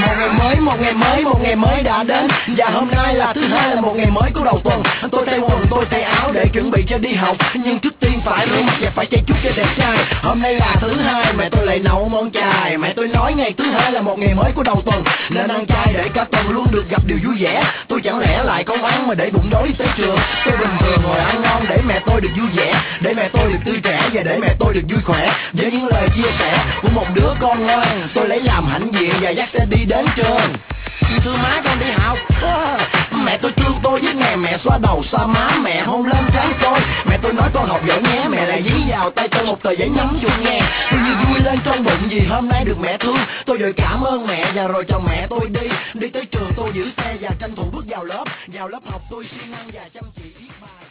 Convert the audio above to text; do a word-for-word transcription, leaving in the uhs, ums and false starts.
Một ngày mới, một ngày mới, một ngày mới đã đến. Và hôm nay là thứ hai, là một ngày mới của đầu tuần. Tôi thay quần, tôi thay áo để chuẩn bị cho đi học. Nhưng trước tiên phải rửa mặt và phải chải chút cho đẹp trai. Hôm nay là thứ hai, mẹ tôi lại nấu món chài. Mẹ tôi nói ngày thứ hai là một ngày mới của đầu tuần, nên ăn chay để cả tuần luôn được gặp điều vui vẻ. Tôi chẳng lẽ lại không ăn mà để bụng đói đi tới trường. Tôi bình thường ngồi ăn ngon để mẹ tôi được vui vẻ, để mẹ tôi được tươi trẻ và để mẹ tôi được vui khỏe. Với những lời chia sẻ của một đứa con ngoan, tôi lấy làm hãnh diện và dắt xe đi đến trường. Thưa má, con đi học. Mẹ tôi thương tôi với ngày mẹ xoa đầu xoa má, mẹ hôn lên trán tôi. Mẹ tôi nói con học giỏi nhé, mẹ lại dí vào tay tôi một tờ giấy nhắn chúc nghe. Tôi như vui lên trong bụng vì hôm nay được mẹ thương. Tôi vội cảm ơn mẹ và rồi chồng mẹ tôi đi. Đi tới trường tôi giữ xe và tranh thủ bước vào lớp. Vào lớp học tôi siêng năng và chăm chỉ viết bài.